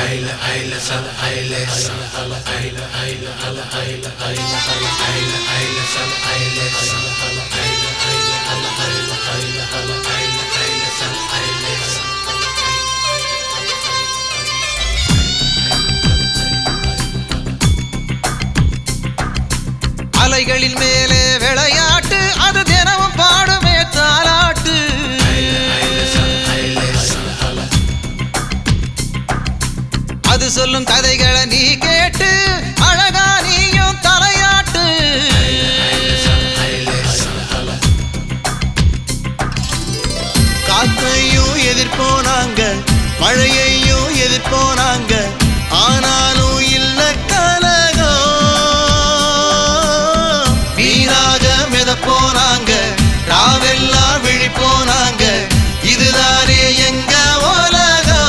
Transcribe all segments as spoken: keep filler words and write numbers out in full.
அலைகளின் மேலே விளையாட்டு அது தினமும் பாடுமே தாலாட்டு அது சொல்லும் கதைகளை நீ கேட்டு அழகா நீயும் தலையாட்டு காத்தையும் எதிர்ப்போனாங்க மழையையும் எதிர்ப்போனாங்க ஆனாலும் இல்ல கலகம் வீணாக மிதப்போனாங்க ராவெல்லாம் விழிப்போனாங்க இதுதானே எங்க உலகம்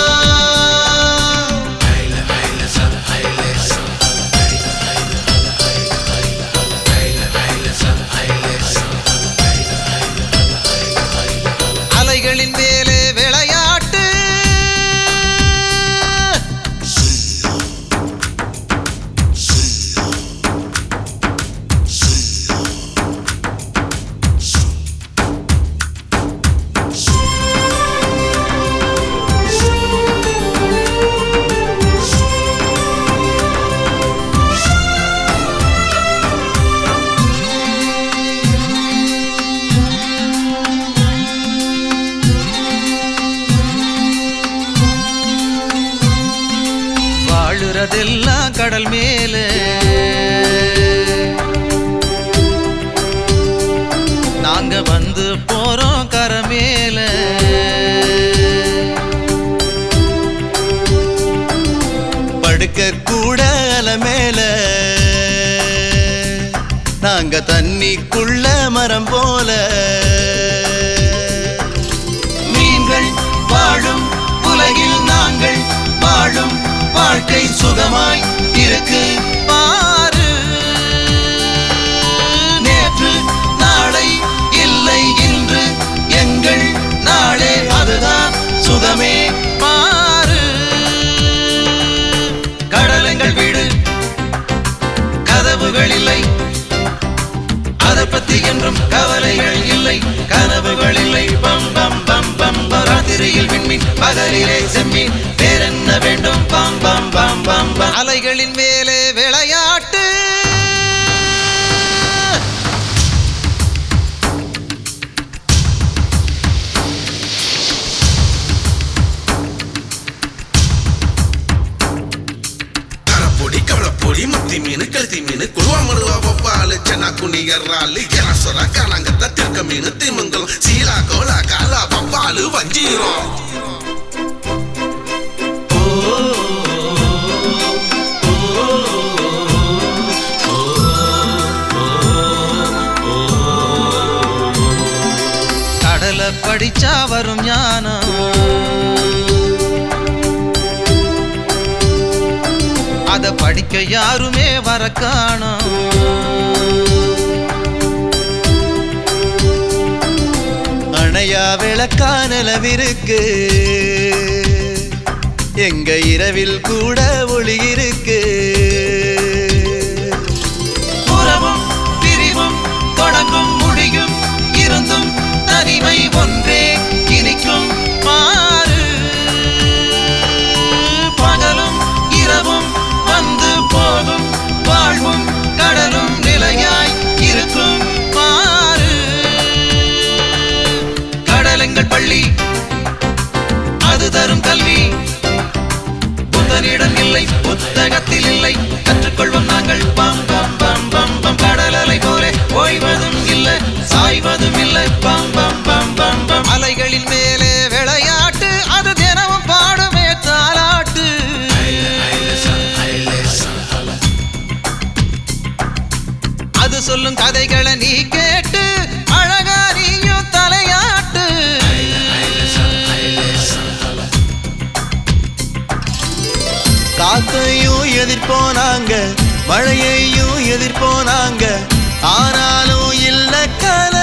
அலைகளின் மேலே விளையாட்டு வாழுறதெல்லாம் கடல் மேல நாங்க வந்து போறோம் கரை மேல படுக்க கூட அலை மேல நாங்க தண்ணிக்குள்ள மரம் போல மீன்கள் வாழும் உலகில் நாங்கள் வாழும் வாழ்க்கை சுகமாய் இருக்கு பாரு நேற்று நாளை இல்லை இன்று எங்கள் நாளே அதுதான் சுகமே பாரு கடலங்கள் வீடு கதவுகள் இல்லை அதை பத்தி என்றும் கவலைகள் இல்லை கனவுகள் இல்லை பம் பம் பம் பம் ராத்திரியில் விண்மீன் பகலிலே செம்மீன் வேறென்ன வேண்டும் பம் பம் பம் பம் பம் அலைகளின் மேலே விளையாட்டு கவளப்பொடி மத்தி மீன் கழுத்தி மீன் குழுவா மடுவா பப்பாலு சென்னா குனிகர்றாலு எரசொரா காணாங்கத்த திருக்க மீன் திமுங்கலம் சீலா கோலா காலா பப்பாலு வஞ்சீரம் கடலை படிச்சா வரும் ஞானம் அத படிக்க யாருமே வர காணோம் அணையா விளக்கானலவிருக்கு எங்க இரவில் கூட ஒளி இருக்கு உறவும் பிரிவும் தொடங்கும் முடியும் இருந்தும் தனிமை ஒன்றே இனிக்கும் பாரு பகலும் இரவும் வந்து போகும் வாழ்வும் கடலும் நிலையாய் இருக்கும் பாரு கடலெங்கள் பள்ளி அது தரும் கல்வி புத்தனிடம் இல்லை புத்தகத்தில் இல்லை கற்றுக்கொள்வோம் நாங்கள் பம் பம் பம் பம் பம் கடல் அலை போல ஓய்வதும் இல்லை சாய்வதும் இல்லை பம் பம் பம் பம் பம் அலைகளின் மேலே விளையாட்டு அது தினமும் பாடுமே தாலாட்டு அது சொல்லும் கதைகளை நீ கேட்டு அழகா நீயும் தலையாட்டு காத்தையும் எதிர்ப்போனாங்க மழையையும் எதிர்ப்போனாங்க ஆனாலும் இல்ல கல